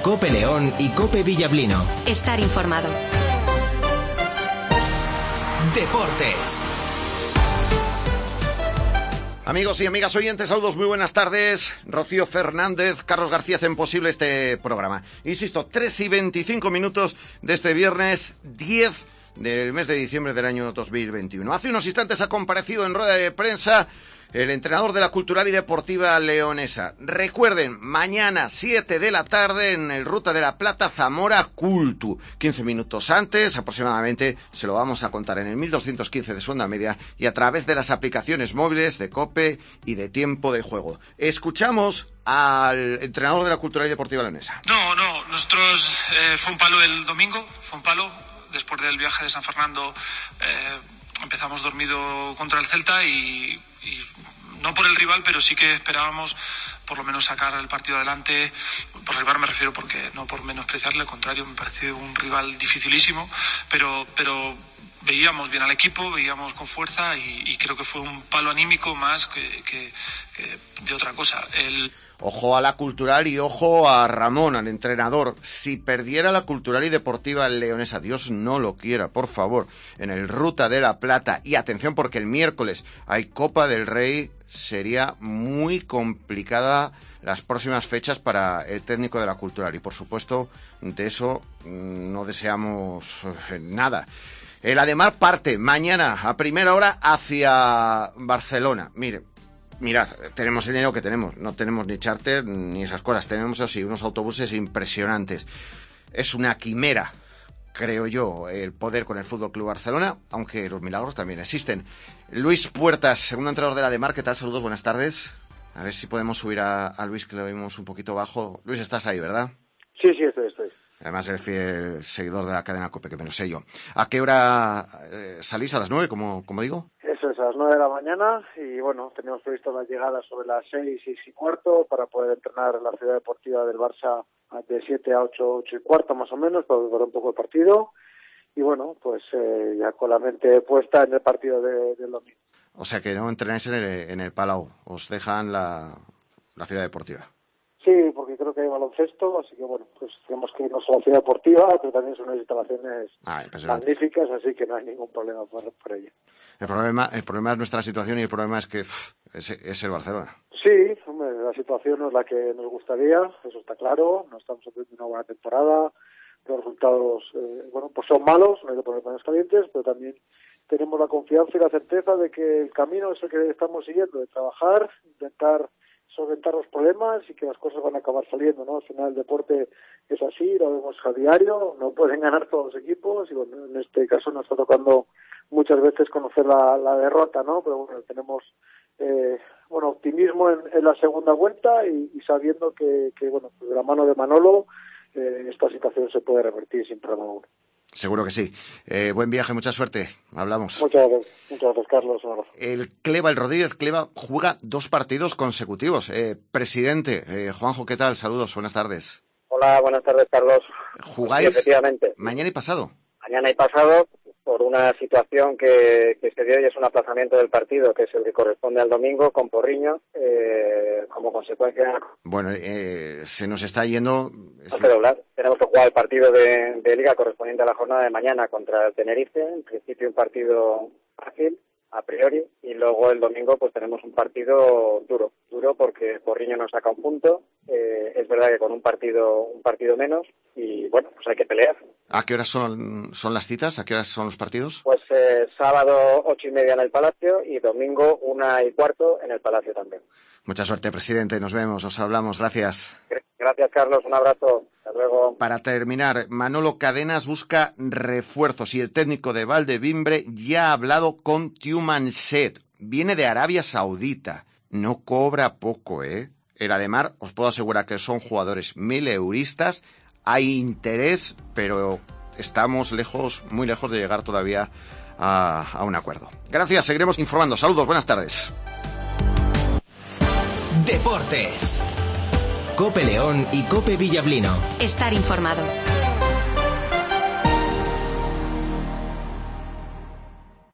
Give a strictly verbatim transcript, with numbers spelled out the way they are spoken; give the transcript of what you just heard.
Cope León y Cope Villablino. Estar informado. Deportes. Amigos y amigas oyentes, saludos, muy buenas tardes. Rocío Fernández, Carlos García hacen posible este programa. Insisto, tres y veinticinco minutos de este viernes diez del mes de diciembre del año dos mil veintiuno. Hace unos instantes ha comparecido en rueda de prensa el entrenador de la Cultural y Deportiva Leonesa. Recuerden, mañana siete de la tarde en el Ruta de la Plata, Zamora Cultu. quince minutos antes, aproximadamente, se lo vamos a contar en el mil doscientos quince de su onda media y a través de las aplicaciones móviles de COPE y de Tiempo de Juego. Escuchamos al entrenador de la Cultural y Deportiva Leonesa. No, no, nosotros eh, fue un palo el domingo, fue un palo. Después del viaje de San Fernando eh, empezamos dormido contra el Celta y... y no por el rival, pero sí que esperábamos por lo menos sacar el partido adelante. Por rival me refiero porque no por menospreciarle, al contrario, me parece un rival dificilísimo, pero pero veíamos bien al equipo, veíamos con fuerza y, y creo que fue un palo anímico más que, que, que de otra cosa. El... Ojo a la Cultural y ojo a Ramón, al entrenador. Si perdiera la Cultural y Deportiva Leonesa, Dios no lo quiera, por favor, en el Ruta de la Plata, y atención porque el miércoles hay Copa del Rey, sería muy complicada las próximas fechas para el técnico de la Cultural. Y por supuesto, de eso no deseamos nada. El Ademar parte mañana a primera hora hacia Barcelona. Mire, mirad, tenemos el dinero que tenemos, no tenemos ni charter ni esas cosas, tenemos así unos autobuses impresionantes. Es una quimera, creo yo, el poder con el Fútbol Club Barcelona, aunque los milagros también existen. Luis Puertas, segundo entrenador de la Ademar, ¿qué tal? Saludos, buenas tardes. A ver si podemos subir a, a Luis, que lo vimos un poquito bajo. Luis, estás ahí, ¿verdad? Sí, sí, estoy, estoy. Además, el fiel seguidor de la cadena COPE, que menos sé yo. ¿A qué hora eh, salís? ¿A las nueve, como, como digo? Eso es, a las nueve de la mañana. Y bueno, teníamos previsto la llegada sobre las seis, seis y cuarto, para poder entrenar en la ciudad deportiva del Barça de siete a ocho, ocho y cuarto más o menos, para ver un poco el partido. Y bueno, pues eh, ya con la mente puesta en el partido de, del domingo. O sea que no entrenáis en el, en el Palau, os dejan la, la ciudad deportiva. Sí, porque creo que hay baloncesto, así que bueno, pues tenemos que irnos a la ciudad deportiva, pero también son unas instalaciones ah, magníficas, así que no hay ningún problema por, por ello. El problema, el problema es nuestra situación y el problema es que pff, es, es el Barcelona. Sí, hombre, la situación no es la que nos gustaría, eso está claro, no estamos haciendo una buena temporada, los resultados, eh, bueno, pues son malos, no hay que poner manos calientes, pero también tenemos la confianza y la certeza de que el camino es el que estamos siguiendo, de trabajar, intentar solventar los problemas y que las cosas van a acabar saliendo, ¿no? Al final el deporte es así, lo vemos a diario, no pueden ganar todos los equipos y bueno, en este caso nos está tocando muchas veces conocer la, la derrota, ¿no? Pero bueno, tenemos eh, bueno optimismo en, en la segunda vuelta y, y sabiendo que, que bueno, pues de la mano de Manolo eh, esta situación se puede revertir sin problema alguno. Seguro que sí. Eh, buen viaje, mucha suerte. Hablamos. Muchas gracias, muchas gracias, Carlos. Un abrazo. El Cleva, el Rodríguez Cleva, juega dos partidos consecutivos. Eh, presidente, eh, Juanjo, ¿qué tal? Saludos, buenas tardes. Hola, buenas tardes, Carlos. ¿Jugáis? Sí, efectivamente. Mañana y pasado. Mañana y pasado, por una situación que, que se dio y es un aplazamiento del partido, que es el que corresponde al domingo, con Porriño, eh, como consecuencia... Bueno, eh, se nos está yendo... No sé doblar. Tenemos que jugar el partido de, de Liga correspondiente a la jornada de mañana contra el Tenerife, en principio un partido fácil, a priori, y luego el domingo pues tenemos un partido duro, duro porque Porriño nos saca un punto, eh, es verdad que con un partido un partido menos, y bueno, pues hay que pelear. ¿A qué horas son, son las citas? ¿A qué horas son los partidos? Pues eh, sábado ocho y media en el Palacio y domingo una y cuarto en el Palacio también. Mucha suerte, presidente, nos vemos, os hablamos, gracias. Gracias, Carlos, un abrazo, hasta luego. Para terminar, Manolo Cadenas busca refuerzos y el técnico de Valdevimbre ya ha hablado con Tumanset, viene de Arabia Saudita, no cobra poco, ¿eh? El Ademar, os puedo asegurar que son jugadores mileuristas, hay interés, pero estamos lejos, muy lejos de llegar todavía a, a un acuerdo. Gracias, seguiremos informando. Saludos, buenas tardes. Deportes. Cope León y Cope Villablino. Estar informado.